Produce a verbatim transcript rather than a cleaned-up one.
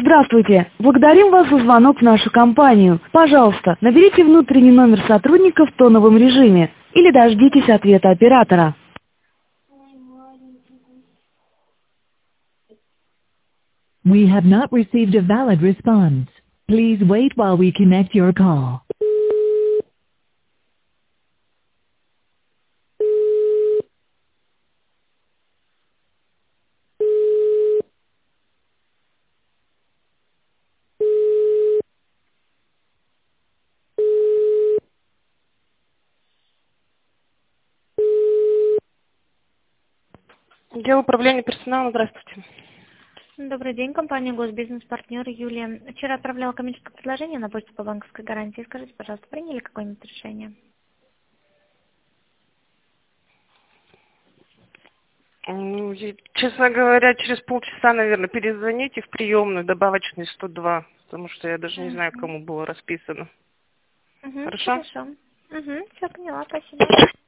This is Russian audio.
Здравствуйте! Благодарим вас за звонок в нашу компанию. Пожалуйста, наберите внутренний номер сотрудника в тоновом режиме или дождитесь ответа оператора. We have not received a valid response. Please wait while we connect your call. Отдел управления персоналом, здравствуйте. Добрый день, компания Госбизнес-партнер Юлия. Вчера отправляла коммерческое предложение на почту по банковской гарантии. Скажите, пожалуйста, приняли какое-нибудь решение? Ну, и, честно говоря, через полчаса, наверное, перезвоните в приемную добавочный сто два, потому что я даже не знаю, Угу. кому было расписано. Угу, Хорошо? хорошо. Угу, все поняла, спасибо.